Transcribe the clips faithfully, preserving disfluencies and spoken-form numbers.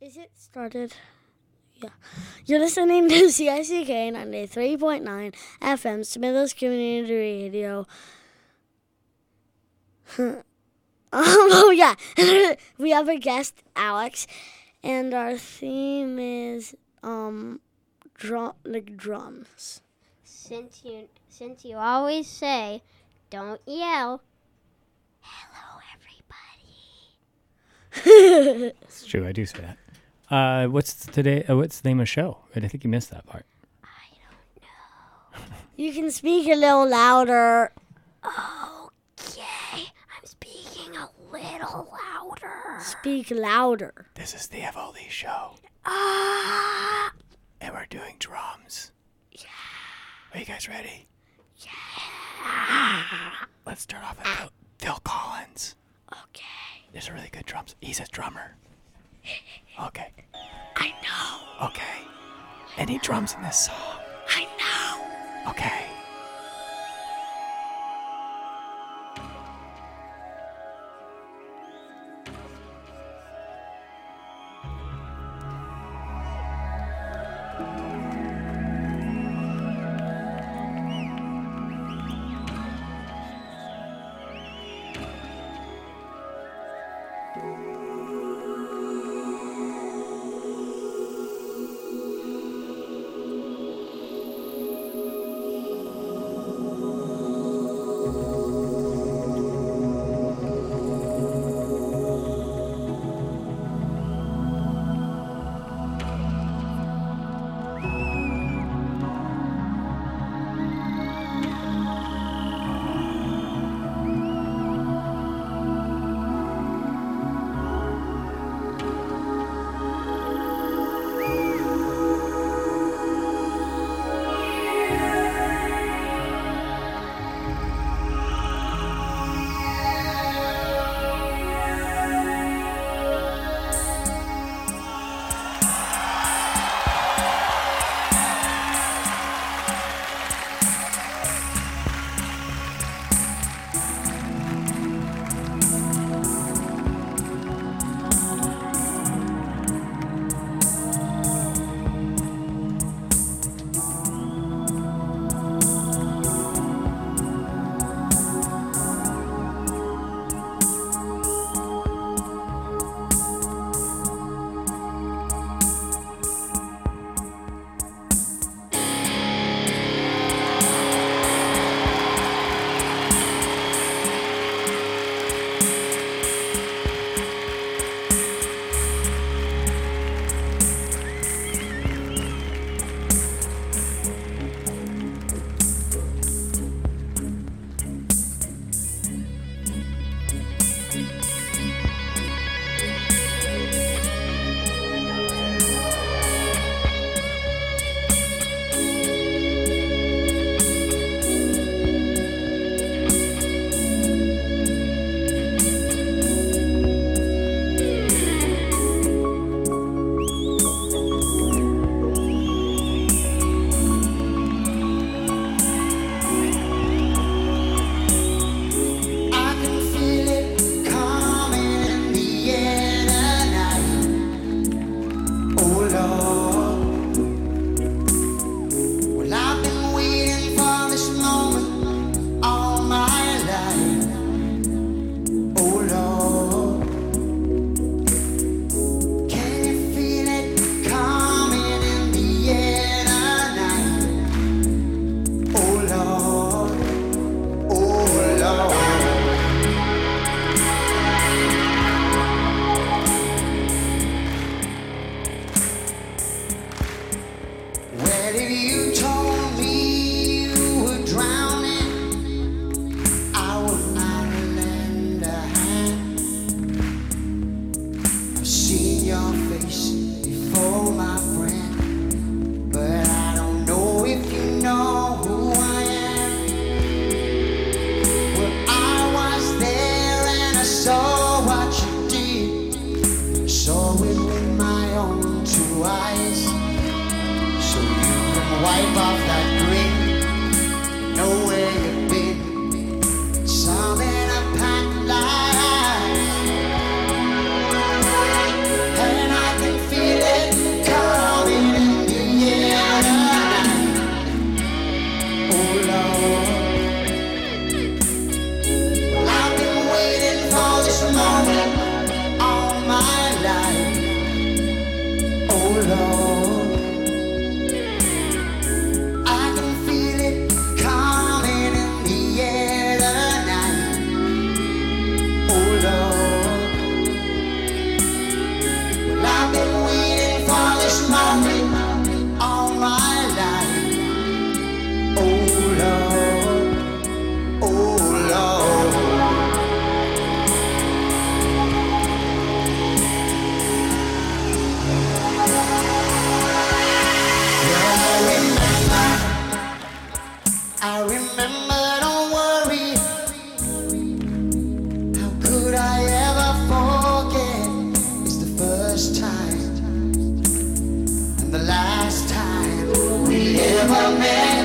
Is it started? Yeah. You're listening to C I C K ninety-three point nine F M, Smithers Community Radio. um, oh, yeah. We have a guest, Alex, and our theme is um, drum, like drums. Since you, since you always say, don't yell, hello, everybody. It's true, I do say that. Uh, what's today? Uh, what's the name of the show? I think you missed that part. I don't know. You can speak a little louder. Okay, I'm speaking a little louder. Speak louder. This is the F O L show, Ah, and we're doing drums. yeah, Are you guys ready? yeah. Let's start off with Phil, Phil Collins. Okay, There's a really good drums. He's a drummer. Okay. I know, Okay. Any drums in this song? I know. Okay. Wipe off that grin, know where you've been. Some in a packed life, and I can feel Lord, I can feel it coming in the air tonight. Oh Lord, well, I've been waiting for this moment all my life. Oh Lord, oh Lord. I remember, don't worry. How could I ever forget? It's the first time and the last time we ever met.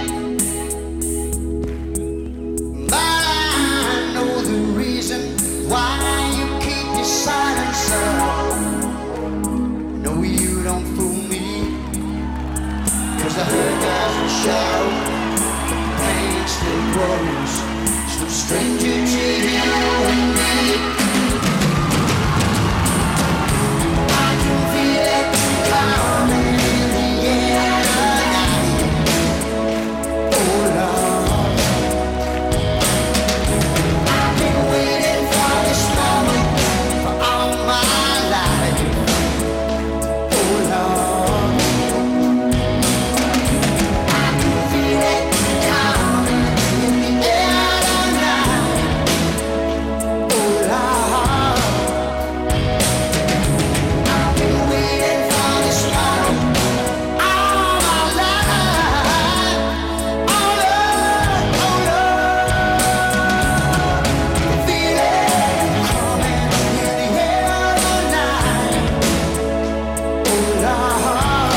But I know the reason why you keep your silence up. No, you don't fool me, 'cause I heard doesn't show. Pain still grows, still stranger to you and me. I can feel it coming in the air tonight. Oh Lord, I've been waiting for this moment for all my life. Oh Lord, I can feel it coming in the air tonight. Oh Lord, I've been waiting for this moment all my life. Oh Lord, oh Lord, I feel it coming in the air tonight. Oh Lord,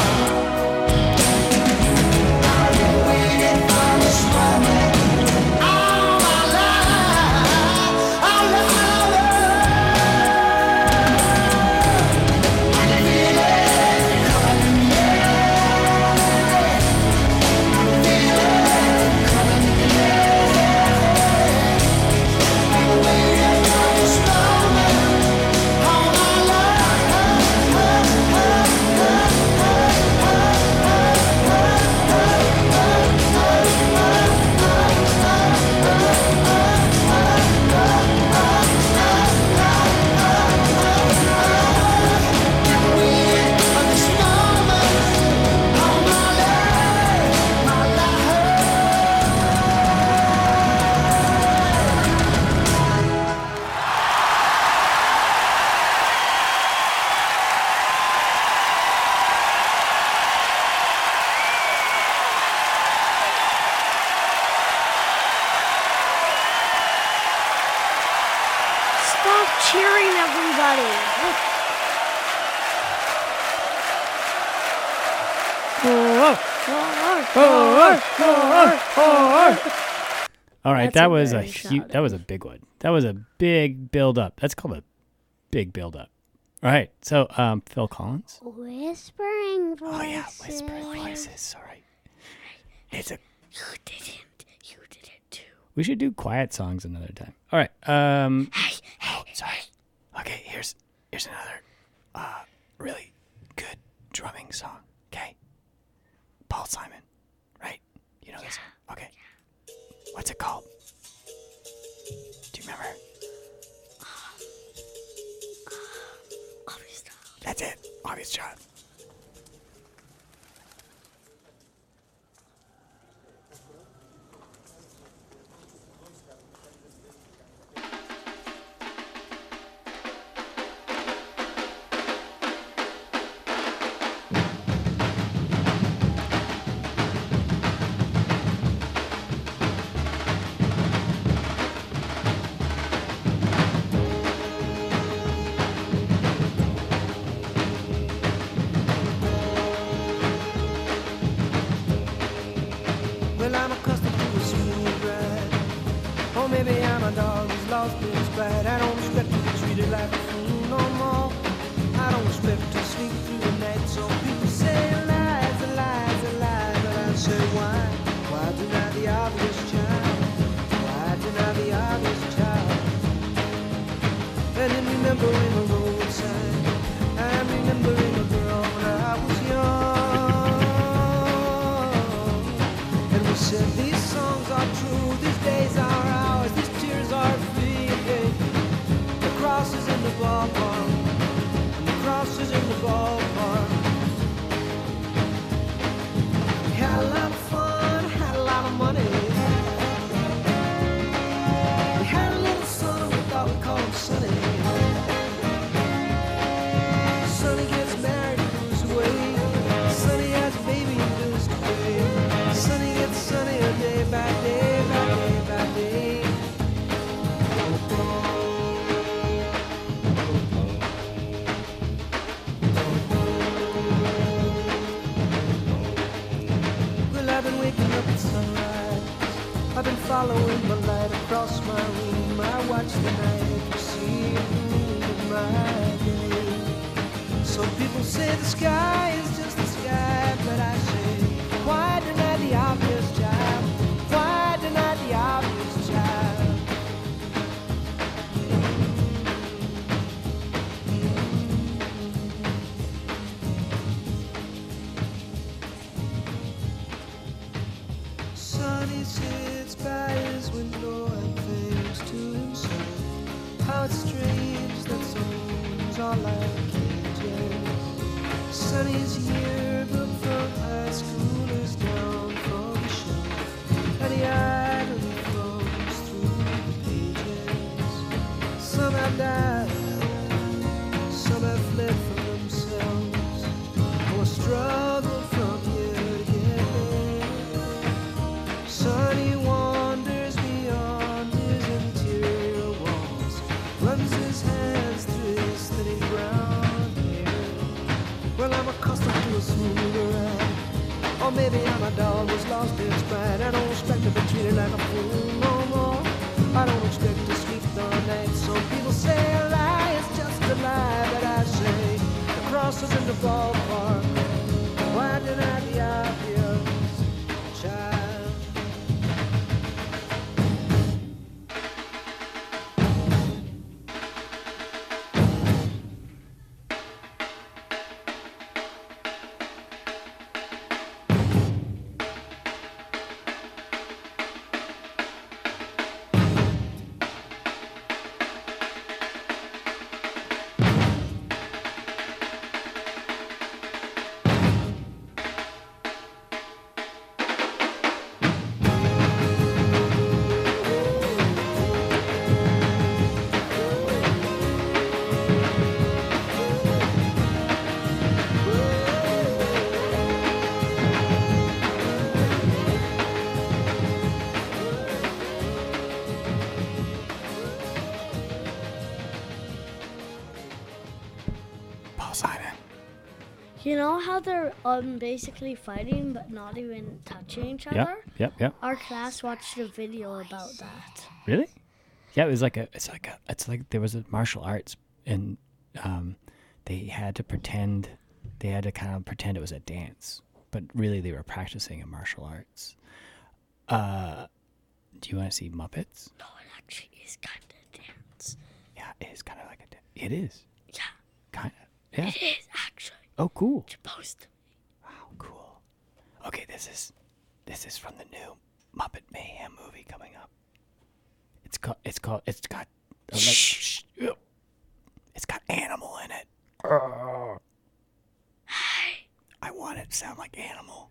I've been waiting for this moment all my life. Oh Lord, I feel it coming in the air. I feel it coming in the air. Been waiting for this moment all my Stop cheering, everybody. All right, That's that a was a very huge. That shouting. was a big one. That was a big build up. That's called a big build up. All right, so um, Phil Collins. Whispering voices. Oh yeah, whispering voices. Sorry, it's a. You didn't. You did it too. We should do quiet songs another time. All right. Um. Hey, hey, Oh, sorry. Okay, here's here's another uh really good drumming song. Okay. Paul Simon, right? You know this one? Okay. What's it called? Do you remember? obvious stuff. That's it. Obvious Child. Well, I'm accustomed to a smooth ride. Or maybe I'm a dog who's lost his pride. I don't expect to be treated like a fool no more. I don't expect to sleep through the night. So people say lies, a lies, a lie. But I say why? Why deny the obvious child? Why deny the obvious child? And then remembering the roadside, I'm remembering a girl when I ballpark. We had a lot of fun, had a lot of money. We had a little son, we thought we called him Sonny. Sonny gets married and moves away. Sonny has a baby and bills to pay. Sonny gets sunnier day by day, by day by day. Well, I've been waking up at sunrise. I've been following the light across my room. I watch the night receive the moon in my day. Some people say the sky is just the sky, but I say, why deny the obvious, child? Why deny the obvious, child? Sonny sits by his window and thinks to himself, how it's strange that souls are like cages. Sonny's yearbook from high school is down from the shelf, and he idly thumbs through the pages. Some have died, some have fled from themselves, or struggled from year to year. Sonny wanders beyond his interior walls, runs his hands through his thinning brown hair. Well, I'm accustomed to a smoother ride, or maybe I'm a dog who's lost its pride. I don't expect to be treated like a fool no more. I don't expect to sleep the night. Some people say a lie is just a lie, but I say the cross is in the ballpark. Why deny the obvious, child? Paul Simon. You know how they're um basically fighting but not even touching each other? Yep, yep, yep. Our class watched a video about that. Really? Yeah, it was like a. It's like a. It's like there was a martial arts, and um, they had to pretend. They had to kind of pretend it was a dance, but really they were practicing a martial arts. Uh, do you want to see Muppets? No, it actually is kind of a dance. Yeah, it is kind of like a. Da- it is Yeah, kind of. Yeah. it is actually. Oh, cool. Supposed to. Wow, cool. Okay, this is this is from the new Muppet Mayhem movie coming up. It's called. It's called. It's got. Uh, like, shh. It's got animal in it. I want it to sound like animal.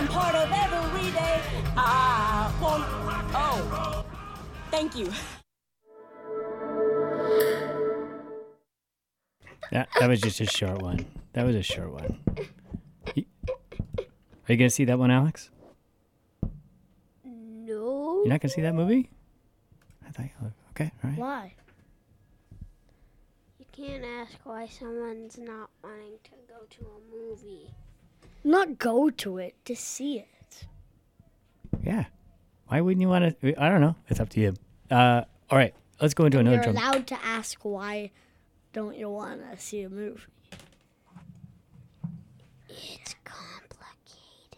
I'm part of every day. I want. Oh, thank you. That that was just a short one. That was a short one. You- Are you gonna see that one, Alex? No. You're not gonna see that movie? I thought you were. Okay, all right. Why? You can't ask why someone's not wanting to go to a movie. Not go to it, to see it. Yeah. Why wouldn't you want to? I don't know. It's up to you. Uh, all right. Let's go into another You're drum. allowed to ask why don't you want to see a movie. It's complicated.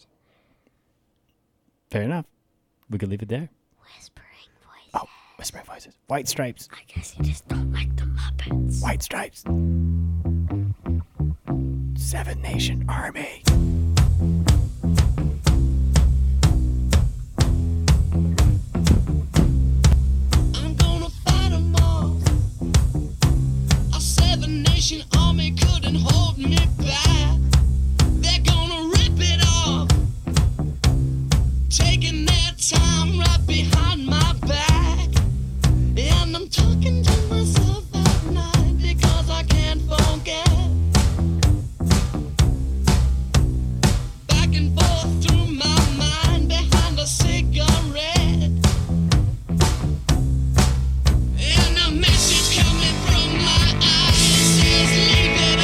Fair enough. We could leave it there. Whispering voices. Oh, whispering voices. White stripes. I guess you just don't like the Muppets. White stripes. Seven Nation Army. I'm gonna fight 'em all. A seven nation army couldn't hold me back. They're gonna rip it off, taking their time right behind my back. And I'm talking to myself at night because I can't forget. Back and forth through my mind behind a cigarette. And a message coming from my eyes says leave it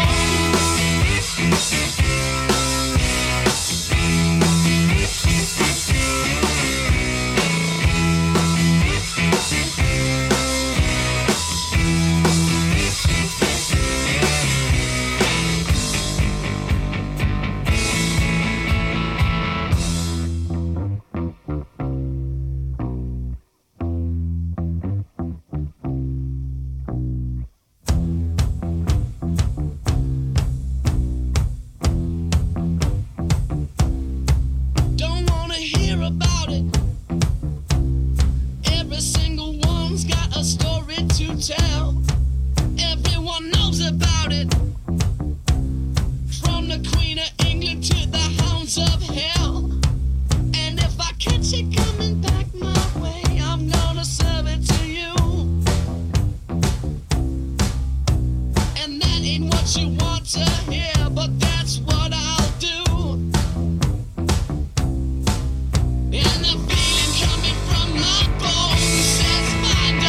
Don't wanna hear about it. Every single one's got a story to tell. Everyone knows about it. From the Queen of England to the hounds of hell. And if I catch it coming back my way, I'm gonna serve it to you. And that ain't what you want to hear, but that's what I'll do. And the feeling coming from my bones says find a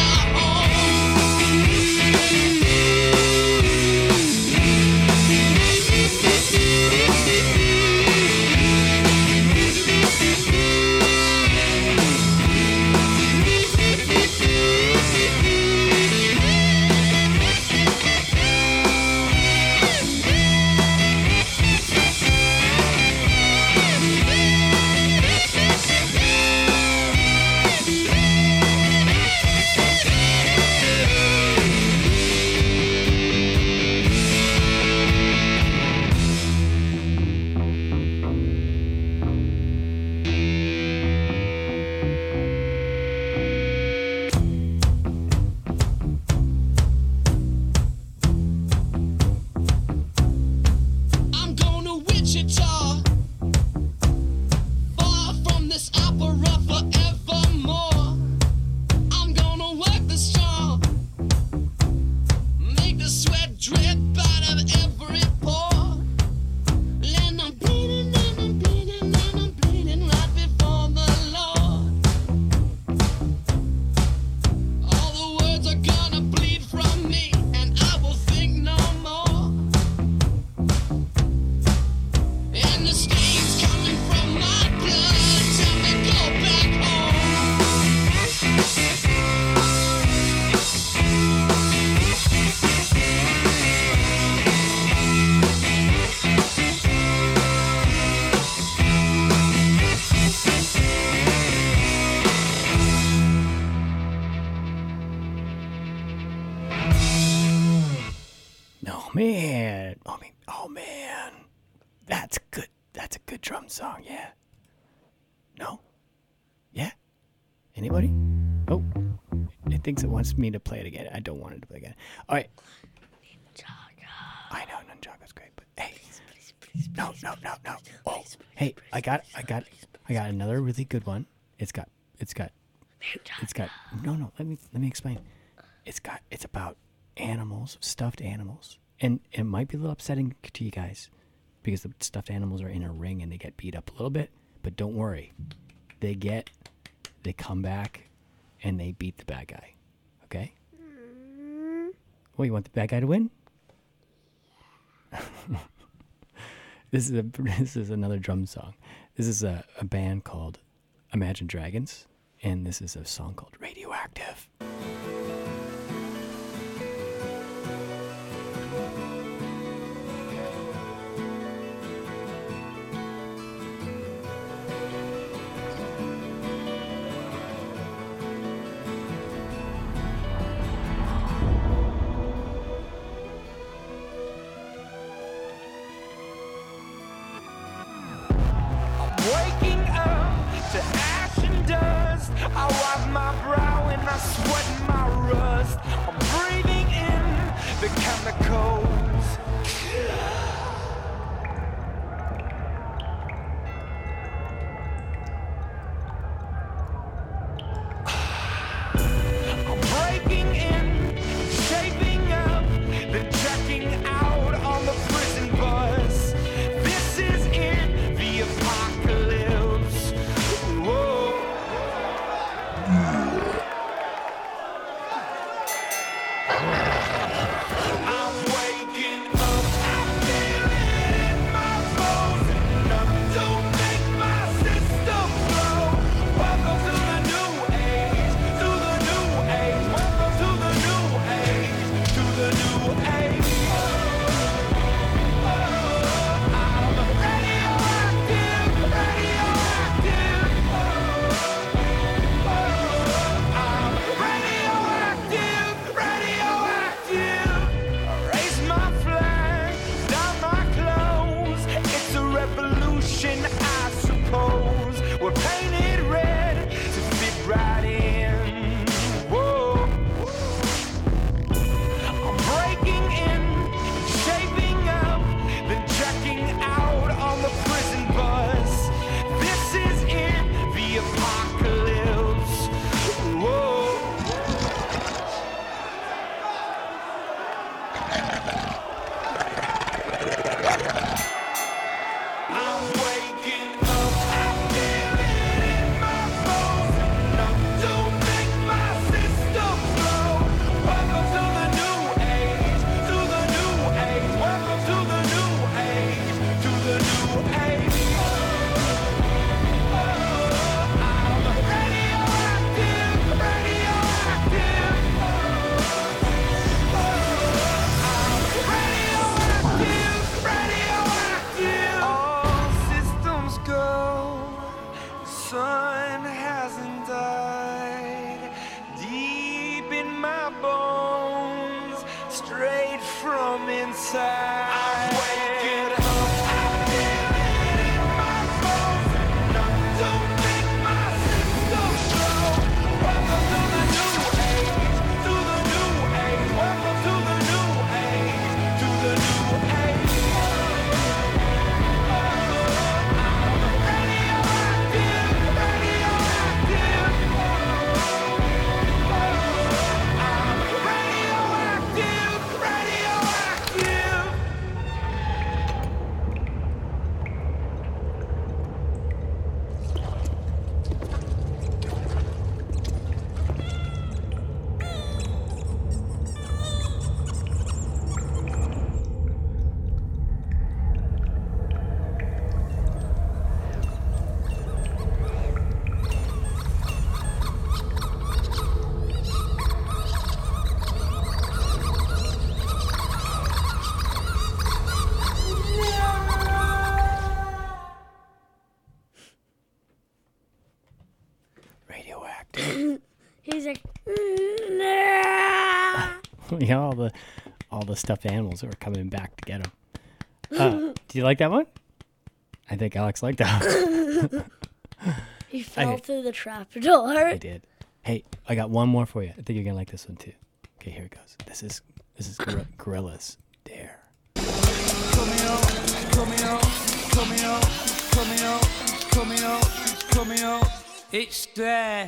I'm going to Wichita, far from this opera forevermore. I'm gonna work the straw, make the sweat drip out of every pore. And I'm bleeding and I'm bleeding and I'm bleeding right before the Lord. All the words are gonna bleed from me, and I will think no more. And the stains coming from my blood tell me go back No, man. Oh, man. Oh, man. That's good. That's a good drum song, yeah. No? Yeah? Anybody? Oh. It thinks it wants me to play it again. I don't want it to play again. All right. I know Nunchaka's great, but hey. Please, please, No, no, no, no. Oh, hey, I got, I got, I got another really good one. It's got, it's got, it's got. No, no. Let me, let me explain. It's got, it's about animals, stuffed animals, and it might be a little upsetting to you guys because the stuffed animals are in a ring and they get beat up a little bit. But don't worry, they get, they come back, and they beat the bad guy. Okay. Well, you want the bad guy to win? This is a this is another drum song. This is a, a band called Imagine Dragons, and this is a song called Radioactive. Waking up to ash and dust. I wipe my brow and I sweat my rust. I'm breathing in the chemicals. I'm breaking in, shaping up, then checking out on the prison bus. This is it, the apocalypse. Whoa. I'm waking up, I feel it in my bones. Enough to make my system blow. Welcome to the new age, to the new age. Welcome to the new age, to the new age. I'm radioactive, radioactive. I'm radioactive, radioactive. Raise my flag, down my clothes. It's a revolution, I suppose. We're painted red to fit right in. Whoa. I'm breaking in, shaping up, then checking out on the prison bus. This is it, the apocalypse. Whoa. I'm waking up, I feel it in my bones. Enough to make my system blow. Welcome to the new age, to the new age. Welcome to the new age, to the new age. I'm radioactive, radioactive. I'm radioactive, radioactive. All systems go. Sun hasn't died. Deep in my bones, straight from inside. I'm waking up, I feel it in my bones. Enough to make my system blow. Welcome to the new age, to the new age. Welcome to the new age, to the new age. I'm radioactive, radioactive. I'm radioactive, radioactive. Radioactive. He's like, nah. Yeah, all the, all the stuffed animals that were coming back to get him. Uh, do you like that one? I think Alex liked that. He fell Okay. through the trapdoor. I did. Hey, I got one more for you. I think you're gonna like this one too. Okay, here it goes. This is this is Gor- Gorillaz Dare. Coming on, coming on. coming up, it's coming up, it's coming up. It's there.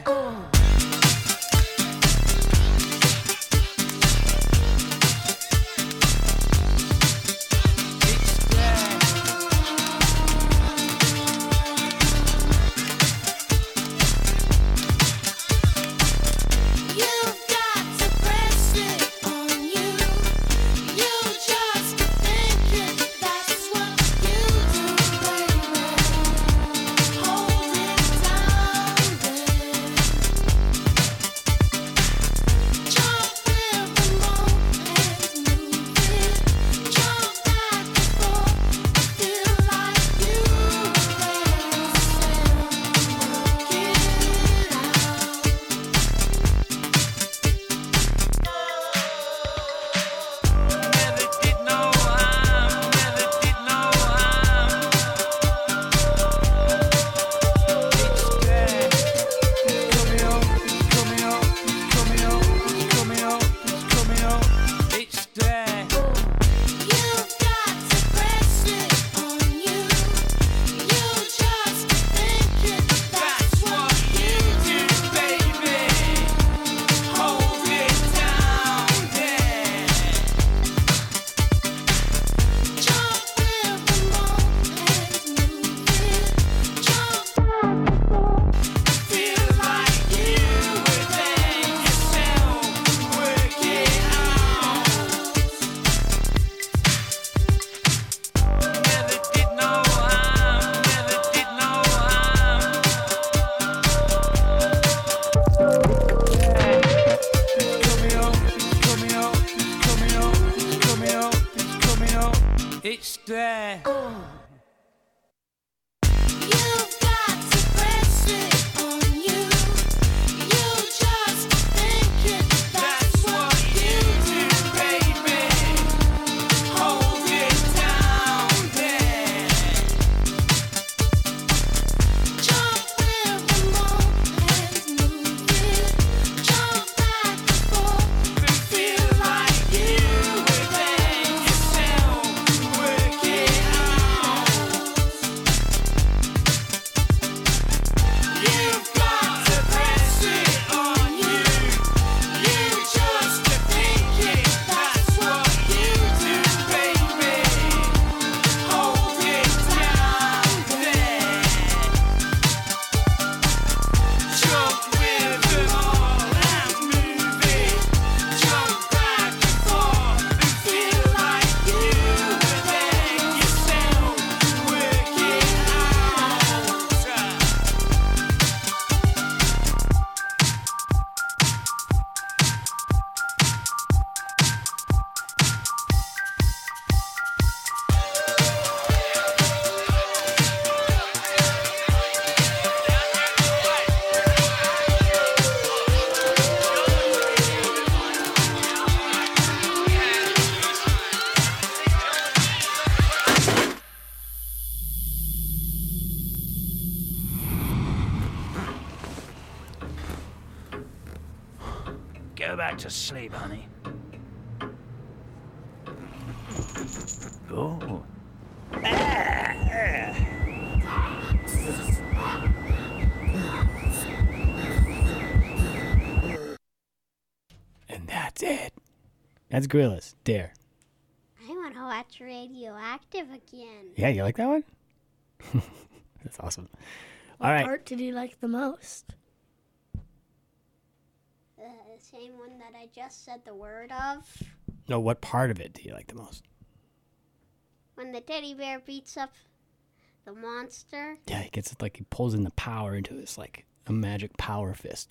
It's there. You've got to press it on you. You just think it. That's what you do, baby. Hold it down there. Jump with the moment, move it. Jump back and forth and feel like you within yourself. Work it out. You've got to press it on you. You just think it. That's what you do, baby. Hold it down there. Jump with them all and move it. Jump back and forth and feel like you within yourself. Work it out. Go back to sleep, honey. Oh. And that's it. That's Gorillaz. Dare. I want to watch Radioactive again. Yeah, you like that one? That's awesome. All right. What part did you like the most? The same one that I just said the word of. No, what part of it do you like the most? When the teddy bear beats up the monster. Yeah, he gets like he pulls in the power into his like a magic power fist.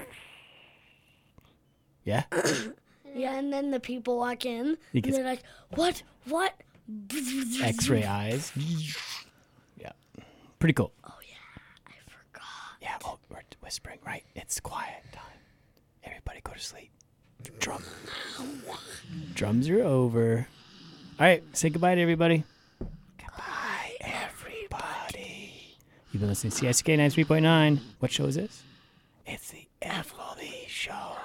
Yeah? Yeah, and then the people walk in, He and gets- they're like, what? What? X-ray eyes. Yeah. Pretty cool. Oh, yeah, I forgot. Yeah, oh, we're whispering, right? It's quiet time. Everybody go to sleep. Drum. Drums are over. All right, say goodbye to everybody. Goodbye, everybody. You've been listening to C I C K ninety-three point nine. What show is this? It's the F L V show.